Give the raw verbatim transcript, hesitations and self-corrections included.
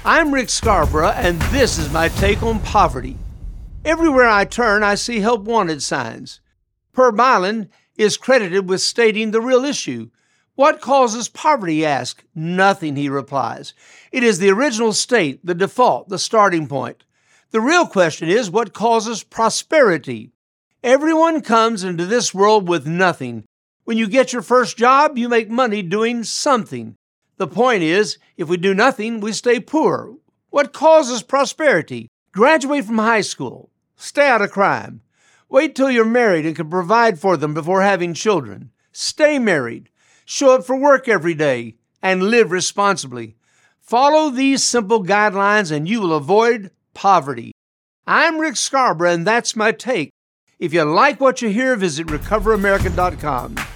I'm Rick Scarborough, and this is my take on poverty. Everywhere I turn, I see help wanted signs. Herb Milan is credited with stating the real issue. What causes poverty, ask? Nothing, he replies. It is the original state, the default, the starting point. The real question is, what causes prosperity? Everyone comes into this world with nothing. When you get your first job, you make money doing something. The point is, if we do nothing, we stay poor. What causes prosperity? Graduate from high school. Stay out of crime. Wait till you're married and can provide for them before having children. Stay married. Show up for work every day and live responsibly. Follow these simple guidelines and you will avoid poverty. I'm Rick Scarborough, and that's my take. If you like what you hear, visit recover america dot com.